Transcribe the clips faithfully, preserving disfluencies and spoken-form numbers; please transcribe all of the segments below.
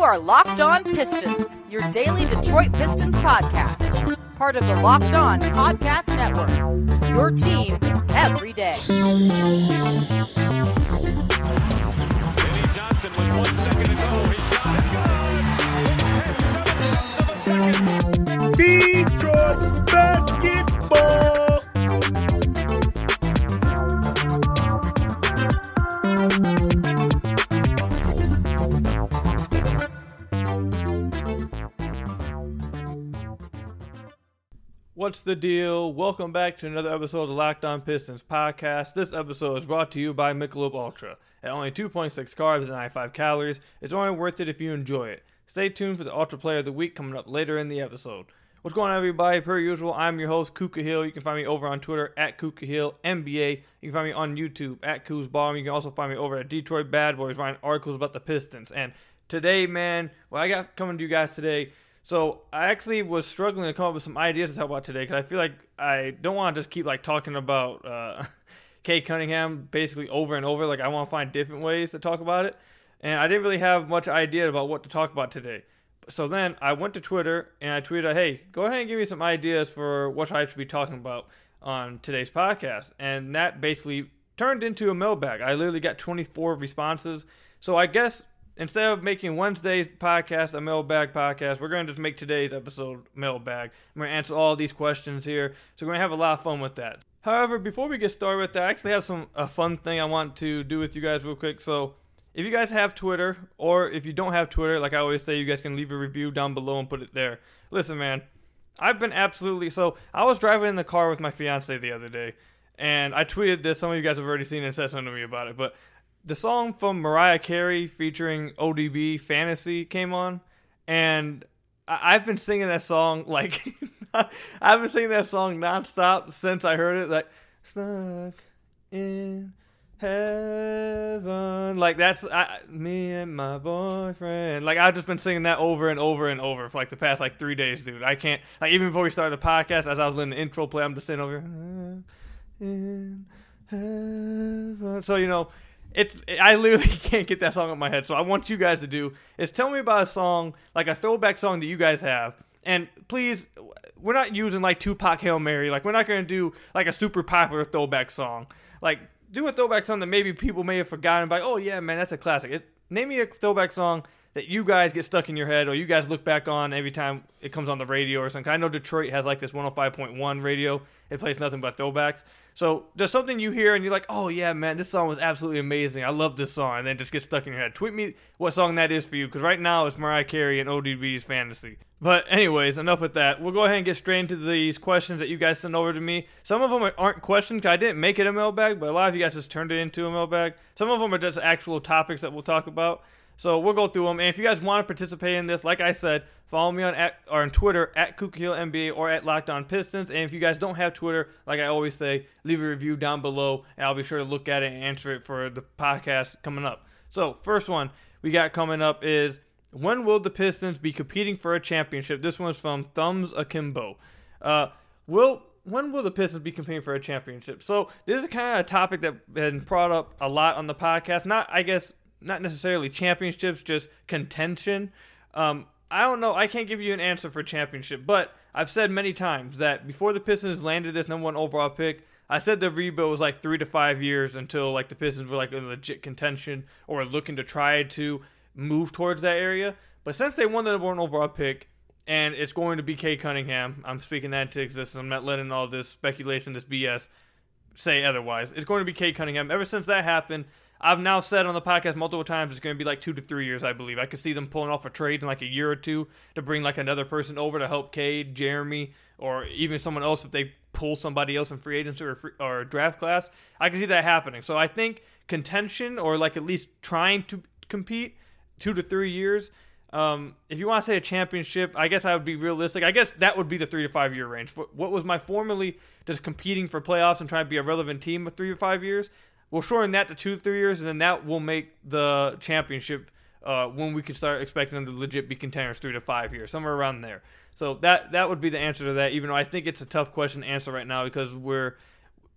are Locked On Pistons, your daily Detroit Pistons podcast. Part of the Locked On Podcast Network, your team every day. Eddie Johnson with one second to go. His shot is good. Detroit basketball. What's the deal? Welcome back to another episode of the Locked On Pistons podcast. This episode is brought to you by Michelob Ultra. At only two point six carbs and ninety-five calories, it's only worth it if you enjoy it. Stay tuned for the Ultra Player of the Week coming up later in the episode. What's going on, everybody? Per usual, I'm your host, Kuka Hill. You can find me over on Twitter at Kuka Hill N B A. You can find me on YouTube at Kuz Bomb. You can also find me over at Detroit Bad Boys writing articles about the Pistons. And today, man, what I got coming to you guys today. So I actually was struggling to come up with some ideas to talk about today because I feel like I don't want to just keep like talking about uh, Cade Cunningham basically over and over. Like I want to find different ways to talk about it, and I didn't really have much idea about what to talk about today. So then I went to Twitter and I tweeted, "Hey, go ahead and give me some ideas for what I should be talking about on today's podcast," and that basically turned into a mailbag. I literally got twenty-four responses. So I guess instead of making Wednesday's podcast a mailbag podcast, we're going to just make today's episode mailbag. I'm going to answer all these questions here, so we're going to have a lot of fun with that. However, before we get started with that, I actually have some a fun thing I want to do with you guys real quick. So if you guys have Twitter, or if you don't have Twitter, like I always say, you guys can leave a review down below and put it there. Listen, man, I've been absolutely... So I was driving in the car with my fiance the other day, and I tweeted this. Some of you guys have already seen it and said something to me about it, but the song from Mariah Carey featuring O D B, Fantasy, came on, and I- I've been singing that song, like, I've been singing that song nonstop since I heard it, like, stuck in heaven, like, that's, I, me and my boyfriend, like, I've just been singing that over and over and over for, like, the past, like, three days, dude. I can't, like, even before we started the podcast, as I was letting the intro play, I'm just sitting over in heaven, so, you know, It's I literally can't get that song in my head. So I want you guys to do is tell me about a song, like a throwback song that you guys have. And please, we're not using like Tupac Hail Mary. Like we're not going to do like a super popular throwback song. Like do a throwback song that maybe people may have forgotten. Like, oh yeah, man, that's a classic. It, name me a throwback song that you guys get stuck in your head or you guys look back on every time it comes on the radio or something. I know Detroit has like this one oh five point one radio. It plays nothing but throwbacks. So there's something you hear and you're like, oh yeah, man, this song was absolutely amazing. I love this song. And then just get stuck in your head. Tweet me what song that is for you, because right now it's Mariah Carey and O D B's Fantasy. But anyways, enough with that. We'll go ahead and get straight into these questions that you guys sent over to me. Some of them aren't questions because I didn't make it a mailbag, but a lot of you guys just turned it into a mailbag. Some of them are just actual topics that we'll talk about. So we'll go through them. And if you guys want to participate in this, like I said, follow me on at, or on Twitter at Kuka Hill N B A or at Locked On Pistons. And if you guys don't have Twitter, like I always say, leave a review down below, and I'll be sure to look at it and answer it for the podcast coming up. So first one we got coming up is, when will the Pistons be competing for a championship? This one's from Thumbs Akimbo. Uh, will When will the Pistons be competing for a championship? So this is kind of a topic that has been brought up a lot on the podcast. Not, I guess, not necessarily championships, just contention. Um, I don't know. I can't give you an answer for championship, but I've said many times that before the Pistons landed this number one overall pick, I said the rebuild was like three to five years until like the Pistons were like in legit contention or looking to try to move towards that area. But since they won the number one overall pick, and it's going to be Cade Cunningham, I'm speaking that into existence. I'm not letting all this speculation, this B S, say otherwise. It's going to be Cade Cunningham. Ever since that happened, I've now said on the podcast multiple times it's going to be like two to three years, I believe. I could see them pulling off a trade in like a year or two to bring like another person over to help Cade, Jeremy, or even someone else if they pull somebody else in free agency or, free, or draft class. I can see that happening. So I think contention, or like at least trying to compete, two to three years. Um, if you want to say a championship, I guess I would be realistic. I guess that would be the three to five year range. What was my formerly just competing for playoffs and trying to be a relevant team with three to five years? We'll shorten that to two to three years, and then that will make the championship uh, when we can start expecting them to legit be contenders three to five years, somewhere around there. So that that would be the answer to that, even though I think it's a tough question to answer right now because we're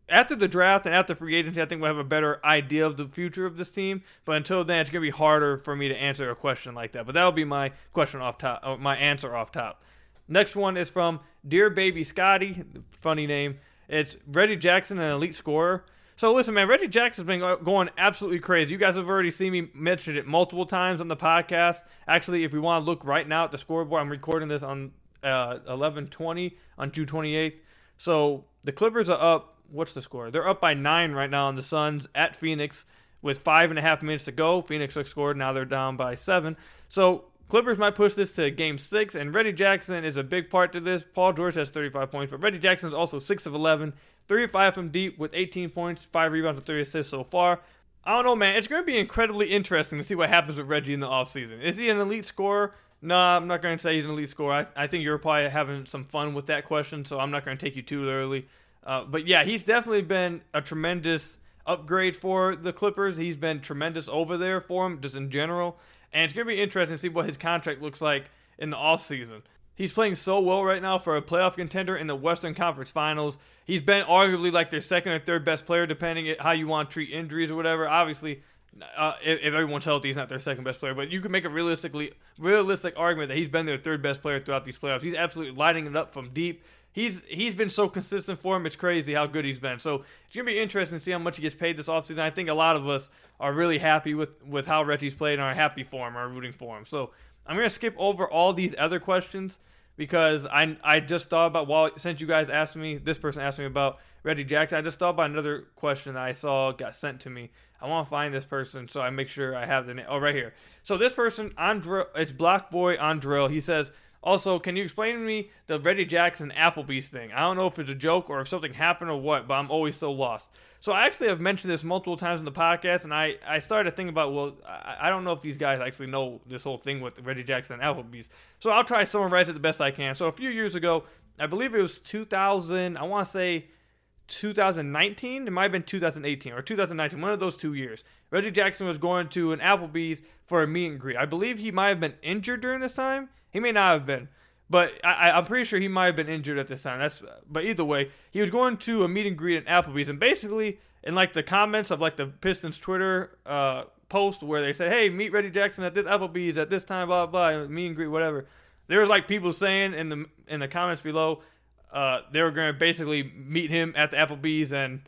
after the draft and after free agency, I think we'll have a better idea of the future of this team. But until then, it's going to be harder for me to answer a question like that. But that'll be my question off top, uh, my answer off top. Next one is from Dear Baby Scotty, funny name. It's Reggie Jackson, an elite scorer. So listen, man, Reggie Jackson's been going absolutely crazy. You guys have already seen me mention it multiple times on the podcast. Actually, if we want to look right now at the scoreboard, I'm recording this on uh, eleven twenty on June twenty-eighth. So the Clippers are up. What's the score? They're up by nine right now on the Suns at Phoenix with five and a half minutes to go. Phoenix has scored. Now they're down by seven. So Clippers might push this to game six, and Reggie Jackson is a big part to this. Paul George has thirty-five points, but Reggie Jackson is also six of eleven, three of five from deep with eighteen points, five rebounds, and three assists so far. I don't know, man. It's going to be incredibly interesting to see what happens with Reggie in the offseason. Is he an elite scorer? No, I'm not going to say he's an elite scorer. I, I think you're probably having some fun with that question, so I'm not going to take you too early. Uh, but yeah, he's definitely been a tremendous upgrade for the Clippers. He's been tremendous over there for him, just in general. And it's going to be interesting to see what his contract looks like in the offseason. He's playing so well right now for a playoff contender in the Western Conference Finals. He's been arguably like their second or third best player, depending on how you want to treat injuries or whatever. Obviously, uh, if, if everyone's healthy, he's not their second best player. But you can make a realistically realistic argument that he's been their third best player throughout these playoffs. He's absolutely lighting it up from deep. He's he's been so consistent for him. It's crazy how good he's been. So it's going to be interesting to see how much he gets paid this offseason. I think a lot of us are really happy with, with how Reggie's played and are happy for him, are rooting for him. So I'm going to skip over all these other questions because I I just thought about, well, since you guys asked me, this person asked me about Reggie Jackson, I just thought about another question that I saw got sent to me. I want to find this person so I make sure I have the name. Oh, right here. So this person, Andre, it's Black Boy Andrell. He says, also, can you explain to me the Reggie Jackson Applebee's thing? I don't know if it's a joke or if something happened or what, but I'm always so lost. So I actually have mentioned this multiple times in the podcast, and I, I started thinking about, well, I, I don't know if these guys actually know this whole thing with Reggie Jackson and Applebee's. So I'll try to summarize it the best I can. So a few years ago, I believe it was two thousand, I want to say two thousand nineteen? It might have been two thousand eighteen or two thousand nineteen, one of those two years. Reggie Jackson was going to an Applebee's for a meet and greet. I believe he might have been injured during this time. He may not have been, but I, I'm pretty sure he might have been injured at this time. That's, but either way, he was going to a meet and greet at Applebee's, and basically, in like the comments of like the Pistons Twitter uh, post where they said, "Hey, meet Reggie Jackson at this Applebee's at this time, blah blah, blah meet and greet, whatever." There was like people saying in the in the comments below, uh, they were going to basically meet him at the Applebee's and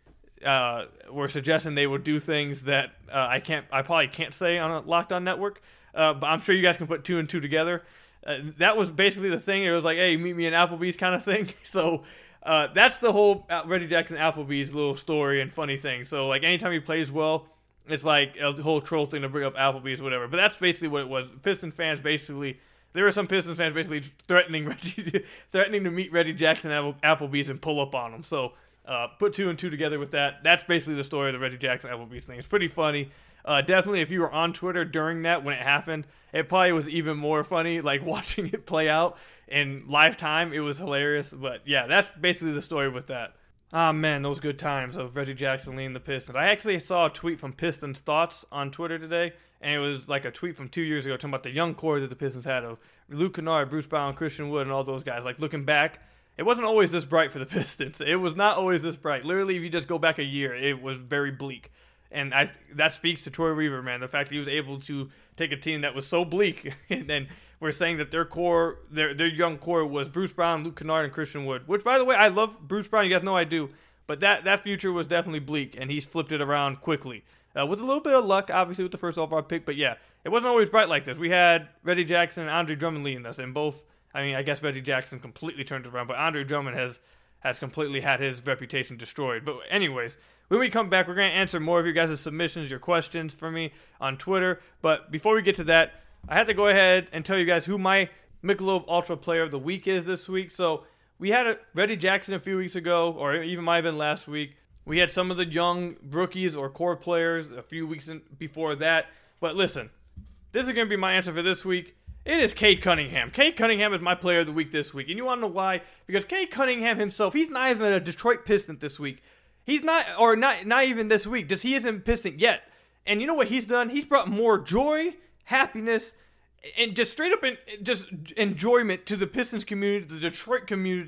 uh, were suggesting they would do things that uh, I can't, I probably can't say on a Locked On network, uh, but I'm sure you guys can put two and two together. Uh, that was basically the thing. It was like, hey, meet me in Applebee's kind of thing. So uh, that's the whole Reggie Jackson Applebee's little story and funny thing. So like anytime he plays well, it's like a whole troll thing to bring up Applebee's or whatever. But that's basically what it was. Piston fans basically, there were some Pistons fans basically threatening Reggie, threatening to meet Reggie Jackson at Applebee's and pull up on him. So uh, put two and two together with that. That's basically the story of the Reggie Jackson Applebee's thing. It's pretty funny. Uh, definitely, if you were on Twitter during that when it happened, it probably was even more funny, like watching it play out in live time. It was hilarious. But yeah, that's basically the story with that. Ah, oh, man, those good times of Reggie Jackson leading the Pistons. I actually saw a tweet from Pistons Thoughts on Twitter today, and it was like a tweet from two years ago talking about the young core that the Pistons had of Luke Kennard, Bruce Brown, Christian Wood, and all those guys. Like, looking back, it wasn't always this bright for the Pistons. It was not always this bright. Literally, if you just go back a year, it was very bleak. And I, that speaks to Troy Weaver, man. The fact that he was able to take a team that was so bleak, and then we're saying that their core, their their young core was Bruce Brown, Luke Kennard, and Christian Wood. Which, by the way, I love Bruce Brown. You guys know I do. But that, that future was definitely bleak, and he's flipped it around quickly. Uh, with a little bit of luck, obviously, with the first overall pick. But yeah, it wasn't always bright like this. We had Reggie Jackson and Andre Drummond leading us, and both, I mean, I guess Reggie Jackson completely turned it around, but Andre Drummond has, has completely had his reputation destroyed. But anyways, when we come back, we're going to answer more of your guys' submissions, your questions for me on Twitter. But before we get to that, I have to go ahead and tell you guys who my Michelob Ultra Player of the Week is this week. So we had a Reggie Jackson a few weeks ago, or even might have been last week. We had some of the young rookies or core players a few weeks in, before that. But listen, this is going to be my answer for this week. It is Cade Cunningham. Cade Cunningham is my player of the week this week. And you want to know why? Because Cade Cunningham himself, he's not even a Detroit Piston this week. He's not, or not not even this week, just he isn't Piston yet. And you know what he's done? He's brought more joy, happiness, and just straight up in, just enjoyment to the Pistons community, the Detroit community,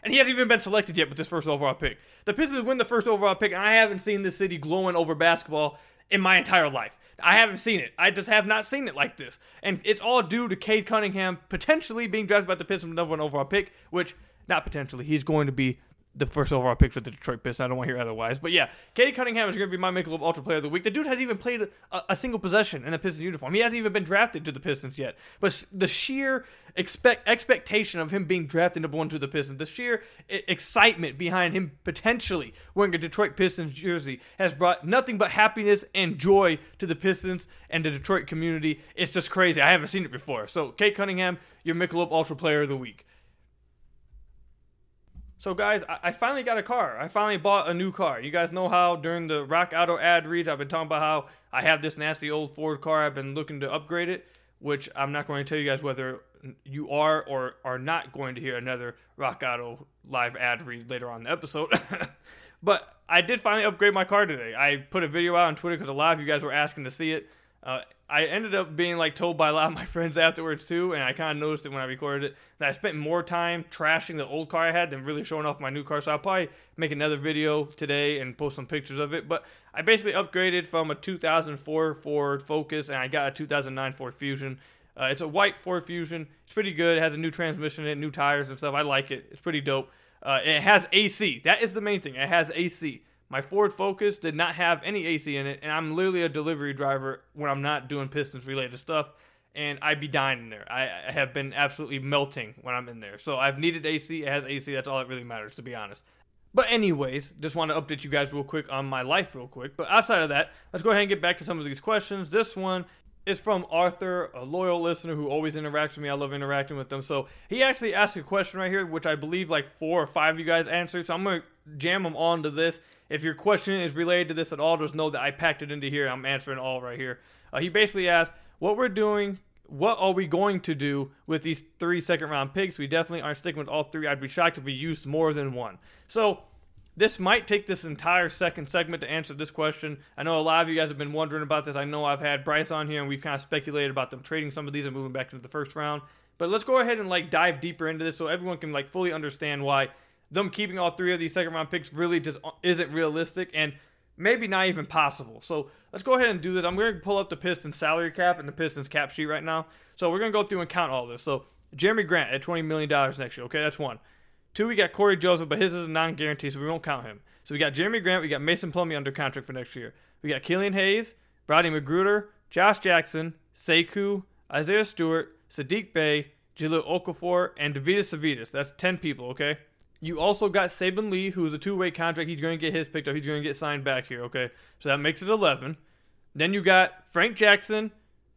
And he hasn't even been selected yet with this first overall pick. The Pistons win the first overall pick, and I haven't seen this city glowing over basketball in my entire life. I haven't seen it. I just have not seen it like this. And it's all due to Cade Cunningham potentially being drafted by the Pistons with number one overall pick, which, not potentially, he's going to be the first overall pick for the Detroit Pistons. I don't want to hear otherwise. But yeah, Cade Cunningham is going to be my Michelob Ultra Player of the Week. The dude hasn't even played a, a single possession in a Pistons uniform. He hasn't even been drafted to the Pistons yet. But the sheer expect expectation of him being drafted number one to the Pistons, the sheer I- excitement behind him potentially wearing a Detroit Pistons jersey has brought nothing but happiness and joy to the Pistons and the Detroit community. It's just crazy. I haven't seen it before. So, Cade Cunningham, your Michelob Ultra Player of the Week. So, guys, I finally got a car. I finally bought a new car. You guys know how during the Rock Auto ad reads, I've been talking about how I have this nasty old Ford car. I've been looking to upgrade it, which I'm not going to tell you guys whether you are or are not going to hear another Rock Auto live ad read later on in the episode. But I did finally upgrade my car today. I put a video out on Twitter because a lot of you guys were asking to see it. Uh, I ended up being like told by a lot of my friends afterwards too, and I kind of noticed it when I recorded it, that I spent more time trashing the old car I had than really showing off my new car. So I'll probably make another video today and post some pictures of it. But I basically upgraded from a two thousand four Ford Focus, and I got a two thousand nine Ford Fusion. Uh, it's a white Ford Fusion. It's pretty good. It has a new transmission in it, new tires and stuff. I like it. It's pretty dope. Uh, it has A C. That is the main thing. It has A C. My Ford Focus did not have any A C in it, and I'm literally a delivery driver when I'm not doing Pistons-related stuff, and I'd be dying in there. I, I have been absolutely melting when I'm in there. So I've needed A C. It has A C. That's all that really matters, to be honest. But anyways, just want to update you guys real quick on my life real quick. But outside of that, let's go ahead and get back to some of these questions. This one is from Arthur, a loyal listener who always interacts with me. I love interacting with them. So he actually asked a question right here, which I believe like four or five of you guys answered. So I'm going to jam them on to this. If your question is related to this at all, just know that I packed it into here. I'm answering all right here. Uh, he basically asked, what we're doing, what are we going to do with these three second round picks? We definitely aren't sticking with all three. I'd be shocked if we used more than one. So this might take this entire second segment to answer this question. I know a lot of you guys have been wondering about this. I know I've had Bryce on here, and we've kind of speculated about them trading some of these and moving back into the first round. But let's go ahead and like dive deeper into this so everyone can like fully understand why them keeping all three of these second round picks really just isn't realistic and maybe not even possible. So let's go ahead and do this. I'm going to pull up the Pistons salary cap and the Pistons cap sheet right now. So we're going to go through and count all this. So Jeremy Grant at twenty million dollars next year. Okay, that's one. Two, we got Corey Joseph, but his is a non-guarantee, so we won't count him. So we got Jeremy Grant, we got Mason Plumlee under contract for next year. We got Killian Hayes, Rodney McGruder, Josh Jackson, Sekou, Isaiah Stewart, Sadiq Bey, Jahlil Okafor, and Davidas Savitas. That's ten people, okay? You also got Saben Lee, who's a two-way contract. He's going to get his picked up. He's going to get signed back here, okay? So that makes it eleven. Then you got Frank Jackson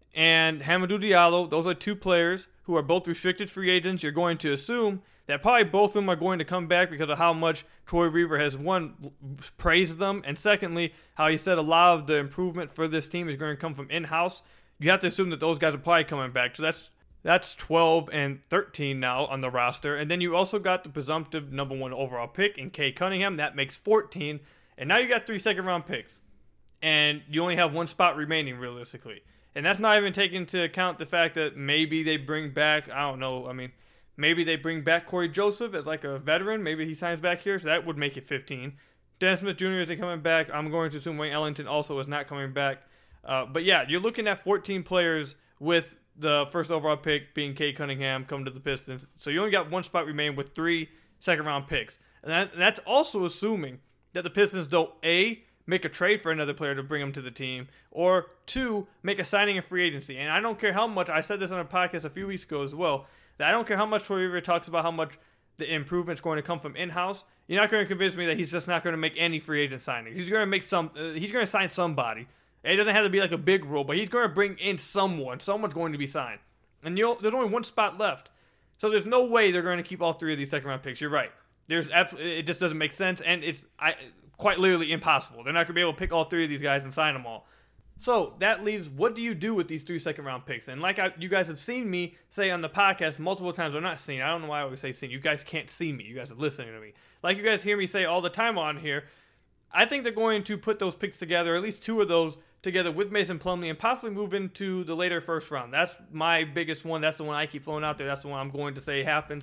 and Hamidou Diallo. Those are two players who are both restricted free agents. You're going to assume that probably both of them are going to come back because of how much Troy Weaver has, one, praised them, and secondly, how he said a lot of the improvement for this team is going to come from in-house. You have to assume that those guys are probably coming back. So that's That's twelve and thirteen now on the roster. And then you also got the presumptive number one overall pick in Cade Cunningham. That makes fourteen. And now you got three second round picks. And you only have one spot remaining realistically. And that's not even taking into account the fact that maybe they bring back, I don't know, I mean, maybe they bring back Corey Joseph as like a veteran. Maybe he signs back here. So that would make it fifteen. Dennis Smith Junior isn't coming back. I'm going to assume Wayne Ellington also is not coming back. Uh, but yeah, you're looking at fourteen players with the first overall pick being Cade Cunningham come to the Pistons. So you only got one spot remaining with three second round picks. And that, that's also assuming that the Pistons don't A, make a trade for another player to bring him to the team, or two, make a signing in free agency. And I don't care how much, I said this on a podcast a few weeks ago as well, that I don't care how much Troy Weaver talks about how much the improvement's going to come from in-house. You're not going to convince me that he's just not going to make any free agent signings. He's going to make some, uh, he's going to sign somebody. It doesn't have to be like a big role, but he's going to bring in someone. Someone's going to be signed. And you'll, there's only one spot left. So there's no way they're going to keep all three of these second-round picks. You're right. There's absolutely, it just doesn't make sense, and it's I, quite literally impossible. They're not going to be able to pick all three of these guys and sign them all. So that leaves, what do you do with these three second-round picks? And like I, you guys have seen me say on the podcast multiple times, or not seen, I don't know why I always say seen. You guys can't see me. You guys are listening to me. Like you guys hear me say all the time on here, I think they're going to put those picks together, at least two of those, together with Mason Plumlee and possibly move into the later first round. That's my biggest one. That's the one I keep throwing out there. That's the one I'm going to say happens.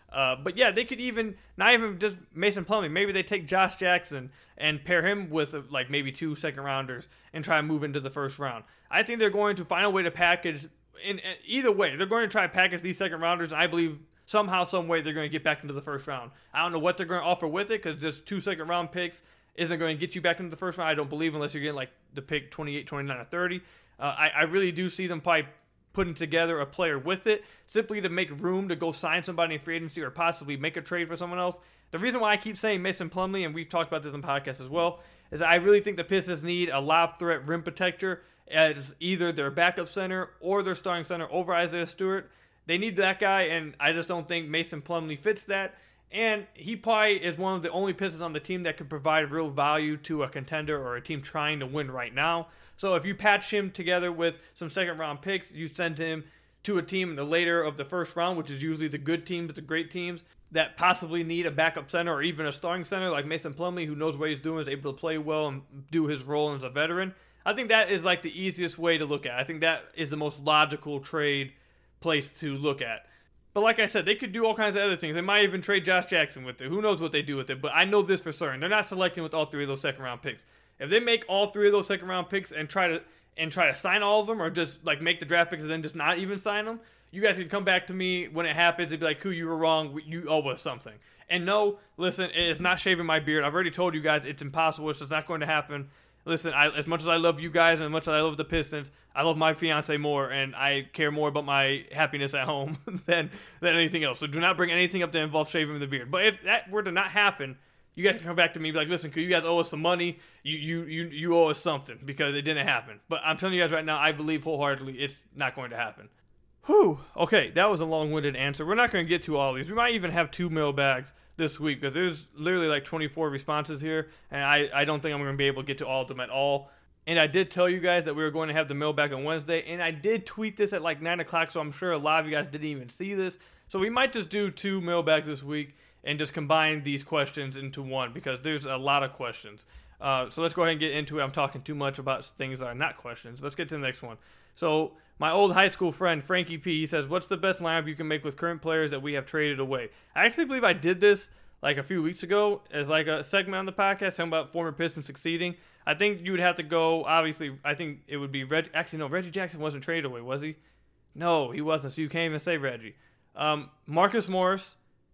Uh, but yeah, they could even, not even just Mason Plumlee, maybe they take Josh Jackson and pair him with uh, like maybe two second rounders and try and move into the first round. I think they're going to find a way to package, in, in either way, they're going to try to package these second rounders, and I believe somehow, some way, they're going to get back into the first round. I don't know what they're going to offer with it, because just two second round picks isn't going to get you back into the first round, I don't believe, unless you're getting like the pick twenty-eight, twenty-nine, or thirty. Uh, I, I really do see them probably putting together a player with it, simply to make room to go sign somebody in free agency or possibly make a trade for someone else. The reason why I keep saying Mason Plumlee, and we've talked about this on the podcast as well, is that I really think the Pistons need a lob threat rim protector as either their backup center or their starting center over Isaiah Stewart. They need that guy, and I just don't think Mason Plumlee fits that. And he probably is one of the only Pistons on the team that can provide real value to a contender or a team trying to win right now. So if you patch him together with some second round picks, you send him to a team in the later of the first round, which is usually the good teams, the great teams that possibly need a backup center or even a starting center like Mason Plumlee, who knows what he's doing, is able to play well and do his role as a veteran. I think that is like the easiest way to look at it. I think that is the most logical trade place to look at. But like I said, they could do all kinds of other things. They might even trade Josh Jackson with it. Who knows what they do with it? But I know this for certain. They're not selecting with all three of those second round picks. If they make all three of those second round picks and try to and try to sign all of them, or just like make the draft picks and then just not even sign them, you guys can come back to me when it happens and be like, "Who, you were wrong. You owe us something." And no, listen, it's not shaving my beard. I've already told you guys it's impossible. It's just not going to happen. Listen, I, as much as I love you guys and as much as I love the Pistons, I love my fiance more, and I care more about my happiness at home than than anything else. So do not bring anything up that involves shaving the beard. But if that were to not happen, you guys can come back to me and be like, "Listen, could you guys owe us some money? You you you you owe us something because it didn't happen." But I'm telling you guys right now, I believe wholeheartedly it's not going to happen. Whew. Okay, that was a long-winded answer. We're not going to get to all these. We might even have two mailbags this week because there's literally like twenty-four responses here, and I, I don't think I'm going to be able to get to all of them at all. And I did tell you guys that we were going to have the mailbag on Wednesday, and I did tweet this at like nine o'clock, so I'm sure a lot of you guys didn't even see this. So we might just do two mailbags this week and just combine these questions into one because there's a lot of questions. Uh, so let's go ahead and get into it. I'm talking too much about things that are not questions. Let's get to the next one. So my old high school friend, Frankie P, he says, "What's the best lineup you can make with current players that we have traded away?" I actually believe I did this like a few weeks ago as like a segment on the podcast talking about former Pistons succeeding. I think you would have to go, obviously, I think it would be Reggie. Actually, no, Reggie Jackson wasn't traded away, was he? No, he wasn't, so you can't even say Reggie. Um, Marcus Morris,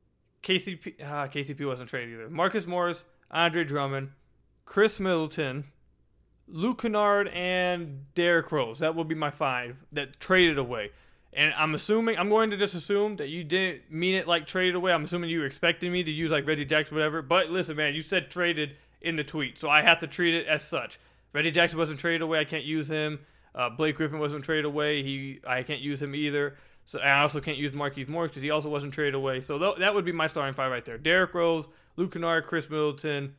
K C P, ah, K C P wasn't traded either. Marcus Morris, Andre Drummond, Chris Middleton, Luke Kennard, and Derrick Rose. That would be my five that traded away. And I'm assuming, I'm going to just assume that you didn't mean it like traded away. I'm assuming you were expecting me to use like Reggie Jackson or whatever. But listen, man, you said traded in the tweet, so I have to treat it as such. Reggie Jackson wasn't traded away. I can't use him. Uh, Blake Griffin wasn't traded away. He, I can't use him either. So I also can't use Markieff Morris because he also wasn't traded away. So th- that would be my starting five right there. Derrick Rose, Luke Kennard, Chris Middleton,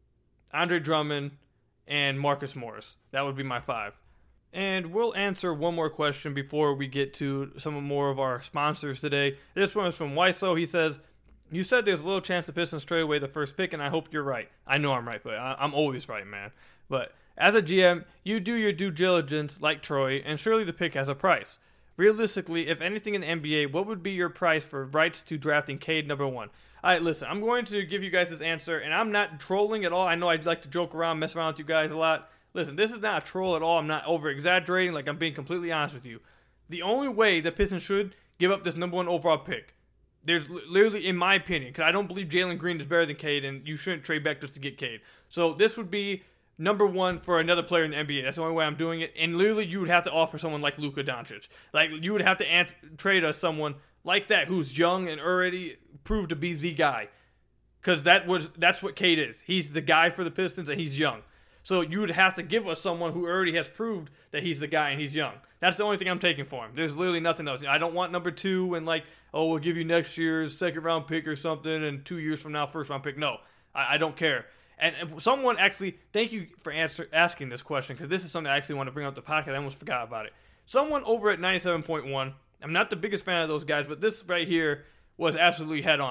Andre Drummond, and Marcus Morris. That would be my five. And we'll answer one more question before we get to some more of our sponsors today. This one is from Wiseau. He says, "You said there's a little chance the Pistons trade away the first pick, and I hope you're right." I know I'm right, but I- I'm always right, man. But as a G M, you do your due diligence like Troy, and surely the pick has a price. Realistically, if anything in the N B A, what would be your price for rights to drafting Cade number one? All right, listen, I'm going to give you guys this answer, and I'm not trolling at all. I know I'd like to joke around, mess around with you guys a lot. Listen, this is not a troll at all. I'm not over-exaggerating. Like, I'm being completely honest with you. The only way the Pistons should give up this number one overall pick, there's literally, in my opinion, because I don't believe Jalen Green is better than Cade, and you shouldn't trade back just to get Cade. So this would be number one for another player in the N B A. That's the only way I'm doing it. And literally, you would have to offer someone like Luka Doncic. Like, you would have to ant- trade us someone like that who's young and already proved to be the guy. Because that was that's what Cade is. He's the guy for the Pistons, and he's young. So you would have to give us someone who already has proved that he's the guy and he's young. That's the only thing I'm taking for him. There's literally nothing else. I don't want number two and like, oh, we'll give you next year's second round pick or something, and two years from now, first round pick. No, I, I don't care. And if someone actually, thank you for answer, asking this question, because this is something I actually want to bring up the pocket. I almost forgot about it. Someone over at ninety-seven point one, I'm not the biggest fan of those guys, but this right here was absolutely head on.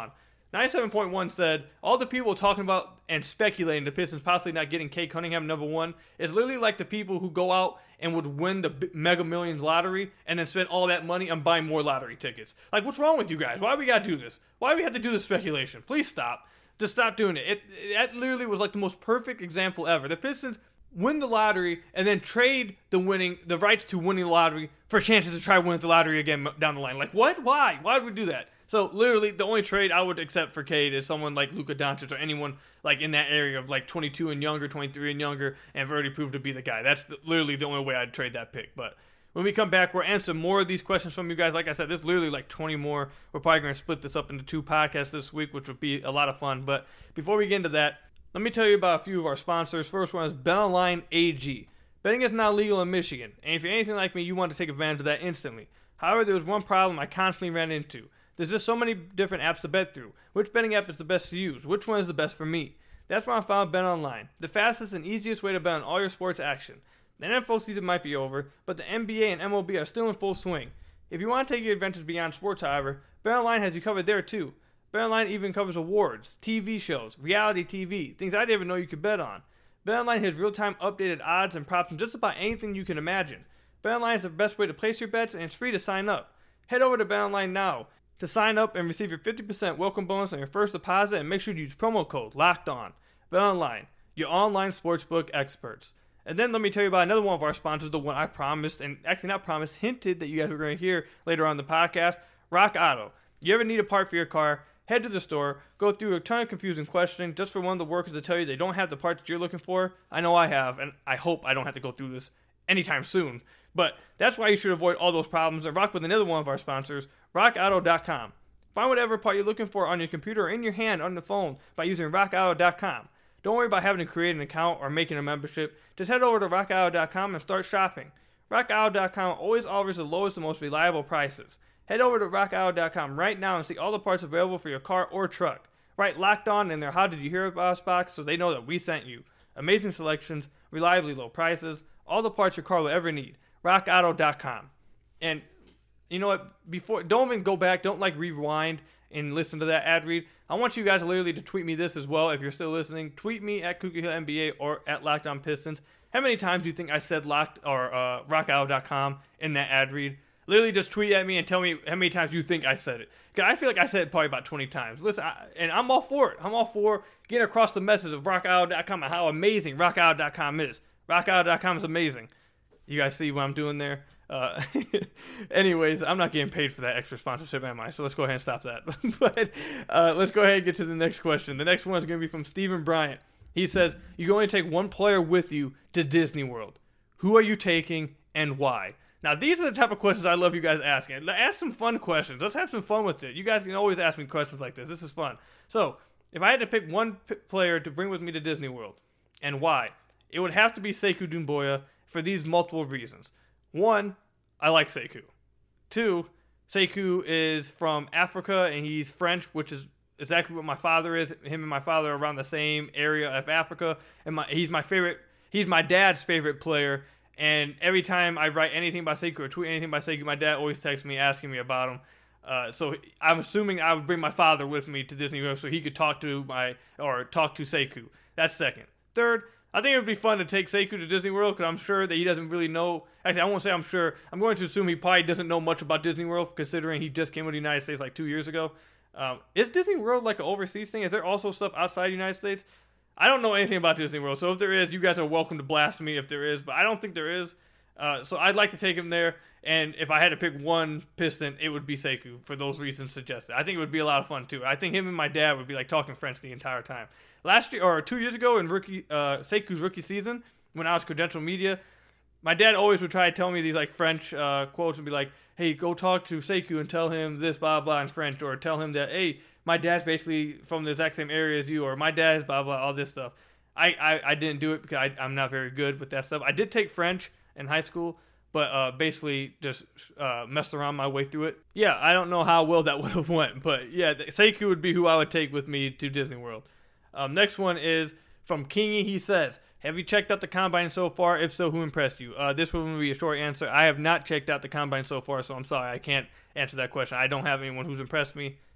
ninety-seven point one said, all the people talking about and speculating the Pistons possibly not getting Cade Cunningham number one is literally like the people who go out and would win the Mega Millions lottery and then spend all that money on buying more lottery tickets. Like, what's wrong with you guys? Why do we got to do this? Why do we have to do this speculation? Please stop. Just stop doing it. It, it. That literally was like the most perfect example ever. The Pistons win the lottery and then trade the winning the rights to winning the lottery for chances to try winning the lottery again down the line. Like, what? Why? Why would we do that? So literally, the only trade I would accept for Cade is someone like Luka Doncic or anyone like in that area of like twenty-two and younger, twenty-three and younger, and have already proved to be the guy. That's the, literally the only way I'd trade that pick. But when we come back, we'll answer more of these questions from you guys. Like I said, there's literally like twenty more. We're probably going to split this up into two podcasts this week, which would be a lot of fun. But before we get into that, let me tell you about a few of our sponsors. First one is BetOnline A G. Betting is now legal in Michigan, and if you're anything like me, you want to take advantage of that instantly. However, there was one problem I constantly ran into. There's just so many different apps to bet through. Which betting app is the best to use? Which one is the best for me? That's why I found BetOnline, the fastest and easiest way to bet on all your sports action. The N F L season might be over, but the N B A and M L B are still in full swing. If you want to take your adventures beyond sports, however, BetOnline has you covered there too. BetOnline even covers awards, T V shows, reality T V, things I didn't even know you could bet on. BetOnline has real-time updated odds and props on just about anything you can imagine. BetOnline is the best way to place your bets, and it's free to sign up. Head over to BetOnline now to sign up and receive your fifty percent welcome bonus on your first deposit, and make sure to use promo code LOCKEDON. BetOnline, your online sportsbook experts. And then let me tell you about another one of our sponsors, the one I promised, and actually not promised, hinted that you guys were going to hear later on in the podcast, Rock Auto. You ever need a part for your car? Head to the store, go through a ton of confusing questioning just for one of the workers to tell you they don't have the parts that you're looking for. I know I have, and I hope I don't have to go through this anytime soon. But that's why you should avoid all those problems and rock with another one of our sponsors, rock auto dot com. Find whatever part you're looking for on your computer or in your hand on the phone by using rock auto dot com. Don't worry about having to create an account or making a membership. Just head over to rock auto dot com and start shopping. rock auto dot com always offers the lowest and most reliable prices. Head over to rock auto dot com right now and see all the parts available for your car or truck. Write Locked On in their How Did You Hear About Us box so they know that we sent you. Amazing selections, reliably low prices, all the parts your car will ever need. rock auto dot com. And you know what? Before, don't even go back. Don't like rewind and listen to that ad read. I want you guys literally to tweet me this as well. If you're still listening, tweet me at Kookie Hill N B A or at Locked On Pistons. How many times do you think I said Locked or uh, rock auto dot com in that ad read? Literally just tweet at me and tell me how many times you think I said it. Because I feel like I said it probably about twenty times. Listen, I, and I'm all for it. I'm all for getting across the message of rock auto dot com and how amazing rock auto dot com is. rock auto dot com is amazing. You guys see what I'm doing there? Uh, anyways, I'm not getting paid for that extra sponsorship, am I? So let's go ahead and stop that. But uh, let's go ahead and get to the next question. The next one is going to be from Stephen Bryant. He says, you can only take one player with you to Disney World. Who are you taking and why? Now, these are the type of questions I love you guys asking. Ask some fun questions. Let's have some fun with it. You guys can always ask me questions like this. This is fun. So, if I had to pick one p- player to bring with me to Disney World and why, it would have to be Sekou Doumbouya for these multiple reasons. One, I like Sekou. Two, Sekou is from Africa and he's French, which is exactly what my father is. Him and my father are around the same area of Africa, and my, he's my favorite. He's my dad's favorite player. And every time I write anything about Sekou or tweet anything about Sekou, my dad always texts me asking me about him. Uh, so I'm assuming I would bring my father with me to Disney World so he could talk to my or talk to Sekou. That's second. Third, I think it would be fun to take Sekou to Disney World because I'm sure that he doesn't really know. Actually, I won't say I'm sure. I'm going to assume he probably doesn't know much about Disney World considering he just came to the United States like two years ago. Um, is Disney World like an overseas thing? Is there also stuff outside the United States? I don't know anything about Disney World, so if there is, you guys are welcome to blast me if there is, but I don't think there is. Uh, so I'd like to take him there, and if I had to pick one Piston, it would be Sekou for those reasons suggested. I think it would be a lot of fun too. I think him and my dad would be like talking French the entire time. Last year, or two years ago in rookie uh, Sekou's rookie season, when I was credential media, my dad always would try to tell me these like French uh, quotes and be like, hey, go talk to Sekou and tell him this, blah, blah, in French, or tell him that, hey, my dad's basically from the exact same area as you, or my dad's blah, blah, all this stuff. I, I, I didn't do it because I, I'm not very good with that stuff. I did take French in high school, but uh, basically just uh, messed around my way through it. Yeah, I don't know how well that would have went, but yeah, Sekou would be who I would take with me to Disney World. Um, next one is from Kingy. He says, have you checked out the Combine so far? If so, who impressed you? Uh, this one will be a short answer. I have not checked out the Combine so far, so I'm sorry. I can't answer that question. I don't have anyone who's impressed me.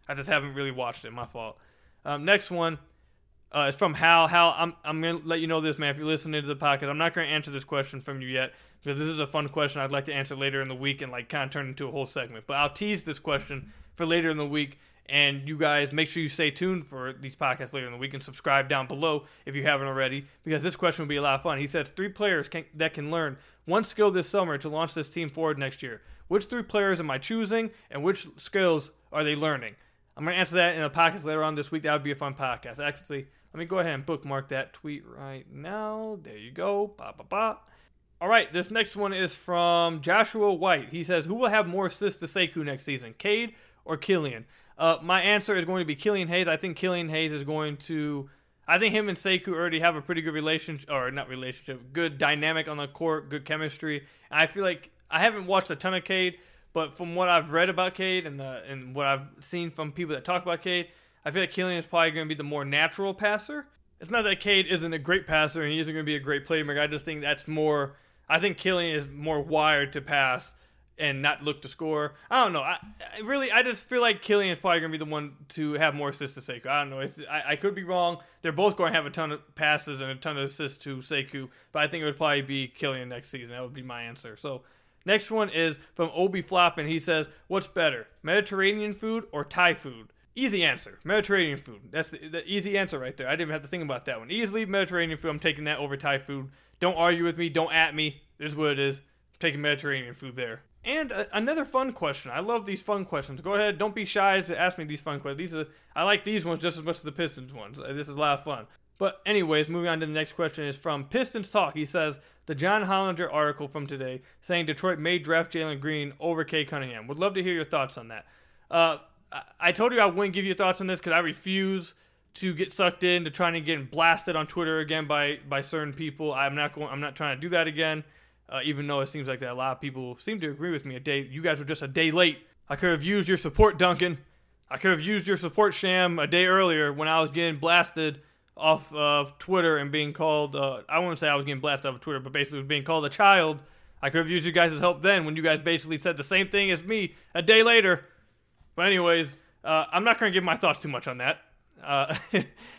I just haven't really watched it. My fault. Um, next one uh, is from Hal. Hal, I'm I'm gonna let you know this, man. If you're listening to the podcast, I'm not gonna answer this question from you yet because this is a fun question. I'd like to answer later in the week and like kind of turn into a whole segment. But I'll tease this question for later in the week. And you guys, make sure you stay tuned for these podcasts later in the week and subscribe down below if you haven't already, because this question will be a lot of fun. He says, three players can, that can learn one skill this summer to launch this team forward next year. Which three players am I choosing, and which skills are they learning? I'm going to answer that in a podcast later on this week. That would be a fun podcast. Actually, let me go ahead and bookmark that tweet right now. There you go. Ba, ba, ba. All right, this next one is from Joshua White. He says, who will have more assists to Sekou next season, Cade or Killian? Uh, my answer is going to be Killian Hayes. I think Killian Hayes is going to... I think him and Sekou already have a pretty good relationship, or not relationship, good dynamic on the court, good chemistry. And I feel like... I haven't watched a ton of Cade, but from what I've read about Cade and the and what I've seen from people that talk about Cade, I feel like Killian is probably going to be the more natural passer. It's not that Cade isn't a great passer and he isn't going to be a great playmaker. I just think that's more... I think Killian is more wired to pass and not look to score. I don't know. I, I really, I just feel like Killian is probably going to be the one to have more assists to Sekou. I don't know. It's, I, I could be wrong. They're both going to have a ton of passes and a ton of assists to Sekou, but I think it would probably be Killian next season. That would be my answer. So next one is from Obi Floppin. He says, what's better, Mediterranean food or Thai food? Easy answer. Mediterranean food. That's the, the easy answer right there. I didn't even have to think about that one. Easily Mediterranean food. I'm taking that over Thai food. Don't argue with me. Don't at me. This is what it is. I'm taking Mediterranean food there. And a, another fun question. I love these fun questions. Go ahead. Don't be shy to ask me these fun questions. These are, I like these ones just as much as the Pistons ones. This is a lot of fun. But anyways, moving on to the next question is from Pistons Talk. He says, the John Hollinger article from today saying Detroit may draft Jalen Green over Cade Cunningham. Would love to hear your thoughts on that. Uh, I, I told you I wouldn't give you thoughts on this because I refuse to get sucked into trying to get blasted on Twitter again by, by certain people. I'm not going. I'm not trying to do that again. Uh, even though it seems like that a lot of people seem to agree with me. A day, you guys were just a day late. I could have used your support, Duncan. I could have used your support, Sham, a day earlier when I was getting blasted off of Twitter and being called, uh, I wouldn't say I was getting blasted off of Twitter, but basically was being called a child. I could have used you guys' help then when you guys basically said the same thing as me a day later. But anyways, uh, I'm not going to give my thoughts too much on that. Uh, uh,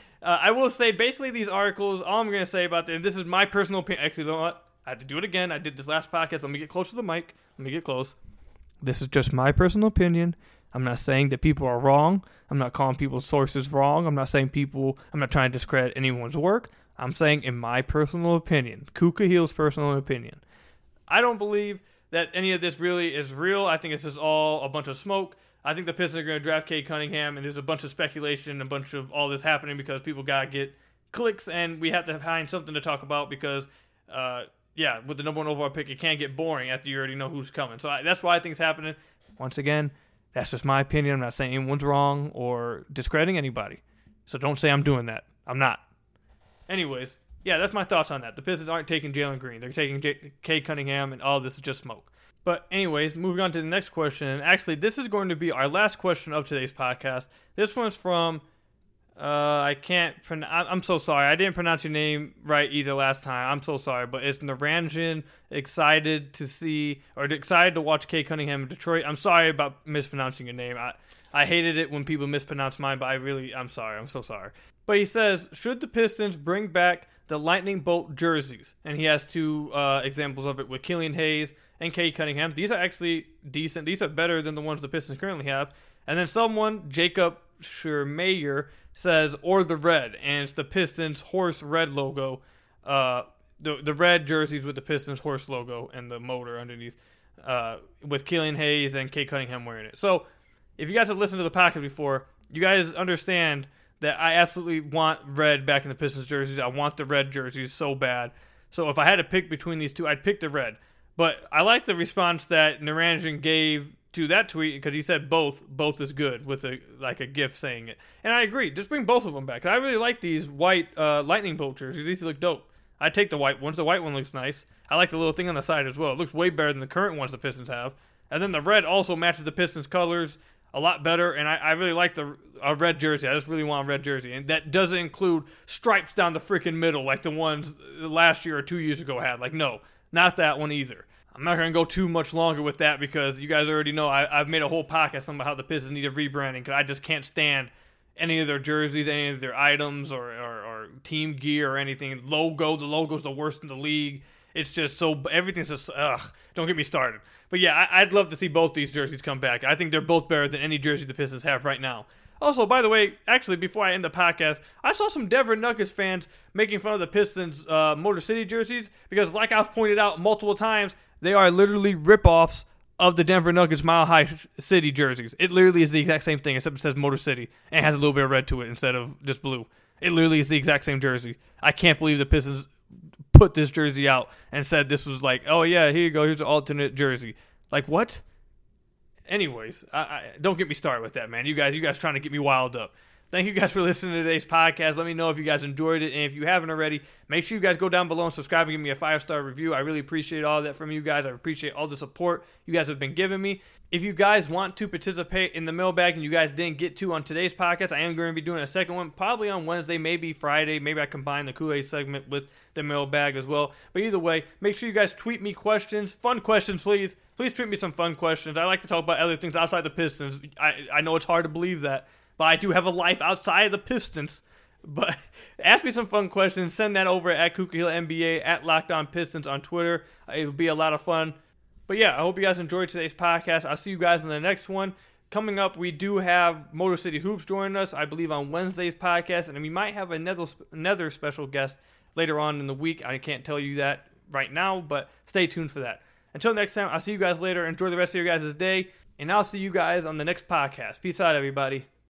I will say basically these articles, all I'm going to say about them, this is my personal opinion. Actually, you know what? I had to do it again. I did this last podcast. Let me get close to the mic. Let me get close. This is just my personal opinion. I'm not saying that people are wrong. I'm not calling people's sources wrong. I'm not saying people, I'm not trying to discredit anyone's work. I'm saying in my personal opinion, Kuka Hill's personal opinion. I don't believe that any of this really is real. I think it's just all a bunch of smoke. I think the Pistons are going to draft Cade Cunningham, and there's a bunch of speculation, a bunch of all this happening because people got to get clicks, and we have to find something to talk about because, uh, yeah, with the number one overall pick, it can get boring after you already know who's coming. So I, that's why I think it's happening. Once again, that's just my opinion. I'm not saying anyone's wrong or discrediting anybody. So don't say I'm doing that. I'm not. Anyways, yeah, that's my thoughts on that. The Pistons aren't taking Jalen Green. They're taking J- Cade Cunningham, and all this is just smoke. But anyways, moving on to the next question. And actually, this is going to be our last question of today's podcast. This one's from... Uh, I can't. Pron- I'm so sorry. I didn't pronounce your name right either last time. I'm so sorry, but it's Naranjan. Excited to see or excited to watch Cade Cunningham in Detroit. I'm sorry about mispronouncing your name. I I hated it when people mispronounce mine, but I really I'm sorry. I'm so sorry. But he says, should the Pistons bring back the Lightning Bolt jerseys? And he has two uh, examples of it with Killian Hayes and Cade Cunningham. These are actually decent. These are better than the ones the Pistons currently have. And then someone, Jacob Schermayer, says, or the red, and it's the Pistons horse red logo, uh, the the red jerseys with the Pistons horse logo and the motor underneath, uh, with Killian Hayes and Cade Cunningham wearing it. So, if you guys have listened to the podcast before, you guys understand that I absolutely want red back in the Pistons jerseys. I want the red jerseys so bad. So, if I had to pick between these two, I'd pick the red. But I like the response that Naranjan gave to that tweet because he said both both is good with a like a gif saying it, and I agree. Just bring both of them back. I really like these white uh, lightning bolt jerseys. These look dope. I take the white ones. The white one looks nice. I like the little thing on the side as well. It looks way better than the current ones the Pistons have. And then the red also matches the Pistons colors a lot better. And I, I really like the a red jersey. I just really want a red jersey, and that doesn't include stripes down the freaking middle like the ones last year or two years ago had. Like no, not that one either. I'm not going to go too much longer with that because you guys already know I, I've made a whole podcast on how the Pistons need a rebranding because I just can't stand any of their jerseys, any of their items or, or, or team gear or anything. Logo, the logo's the worst in the league. It's just so, everything's just, ugh, don't get me started. But yeah, I, I'd love to see both these jerseys come back. I think they're both better than any jersey the Pistons have right now. Also, by the way, actually, before I end the podcast, I saw some Denver Nuggets fans making fun of the Pistons' uh, Motor City jerseys because, like I've pointed out multiple times, they are literally rip-offs of the Denver Nuggets Mile High City jerseys. It literally is the exact same thing, except it says Motor City and has a little bit of red to it instead of just blue. It literally is the exact same jersey. I can't believe the Pistons put this jersey out and said this was like, oh yeah, here you go, here's an alternate jersey. Like, what? Anyways, I, I, don't get me started with that, man. You guys, you guys trying to get me wild up. Thank you guys for listening to today's podcast. Let me know if you guys enjoyed it. And if you haven't already, make sure you guys go down below and subscribe and give me a five-star review. I really appreciate all that from you guys. I appreciate all the support you guys have been giving me. If you guys want to participate in the mailbag and you guys didn't get to on today's podcast, I am going to be doing a second one probably on Wednesday, maybe Friday. Maybe I combine the Kool-Aid segment with the mailbag as well. But either way, make sure you guys tweet me questions. Fun questions, please. Please tweet me some fun questions. I like to talk about other things outside the Pistons. I, I know it's hard to believe that. But I do have a life outside of the Pistons. But ask me some fun questions. Send that over at Kuka Hill N B A, at Locked On Pistons on Twitter. It will be a lot of fun. But yeah, I hope you guys enjoyed today's podcast. I'll see you guys in the next one. Coming up, we do have Motor City Hoops joining us, I believe, on Wednesday's podcast. And we might have another, another special guest later on in the week. I can't tell you that right now, but stay tuned for that. Until next time, I'll see you guys later. Enjoy the rest of your guys' day. And I'll see you guys on the next podcast. Peace out, everybody.